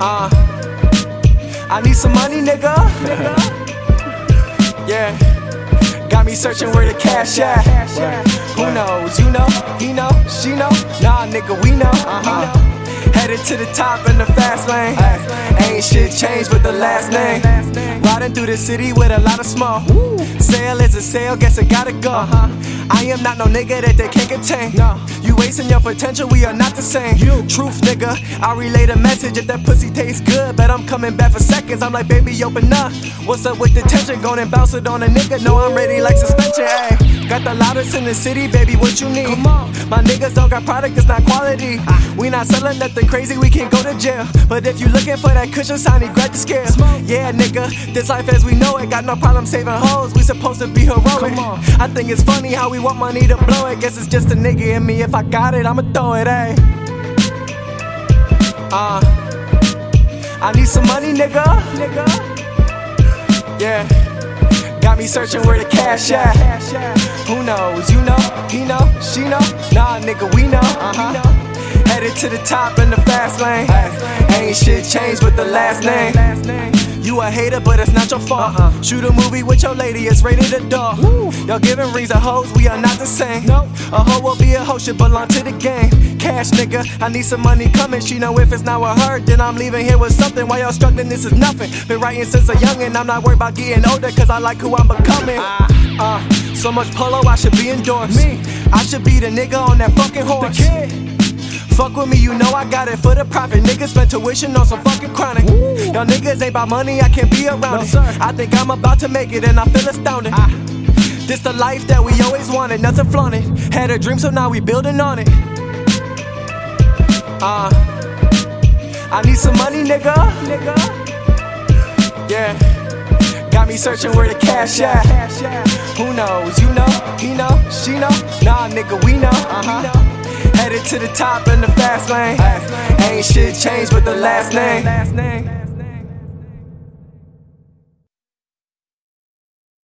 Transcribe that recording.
I need some money, nigga. Yeah. Got me searching where the cash at. Who knows? You know, he know, she know. Nah, nigga, we know. Headed to the top in the fast lane. Ain't shit changed but the last name. Riding through the city with a lot of smoke. Sale is a sale, guess it gotta go. I am not no nigga that they can't contain. You wasting your potential, we are not the same. Truth, nigga, I relay the message. If that pussy tastes good, bet I'm coming back for seconds. I'm like, baby, open up. What's up with the tension? Go and bounce it on a nigga. No, I'm ready like suspension, ayy. Got the loudest in the city, baby, what you need? My niggas don't got product, it's not quality. We not selling nothing crazy, we can't go to jail. But if you looking for that cushion signing, grab the scale. Yeah, nigga, this life as we know it. Got no problem saving hoes, we supposed to be heroic. I think it's funny how we want money to blow it. Guess it's just a nigga in me, if I got it, I'ma throw it, ayy. I need some money, nigga. Yeah. Got me searching where the cash at. Who knows? You know, he know, she know. Nah, nigga, we know. Headed to the top in the fast lane. Ain't shit changed but the last name. You a hater, but it's not your fault. Shoot a movie with your lady, it's rated adult. Y'all giving rings to hoes, we are not the same. A hoe will be a hoe, should belong to the game. Cash, nigga, I need some money coming. She know if it's not with her, then I'm leaving here with something. While y'all struggling, this is nothing. Been writing since a youngin', I'm not worried about getting older, cause I like who I'm becoming. So much polo, I should be endorsed. I should be the nigga on that fucking horse. Fuck with me, you know I got it for the profit. Niggas spend tuition on some fucking chronic. Y'all niggas ain't about money, I can't be around it. I think I'm about to make it and I feel astounded. This the life that we always wanted, nothing flaunted. Had a dream, so now we building on it. I need some money, nigga. Yeah. Got me searching where the cash at. Who knows? You know, he know, she know. Nah, nigga, we know. Headed to the top in the fast lane. Ain't shit changed but the last name.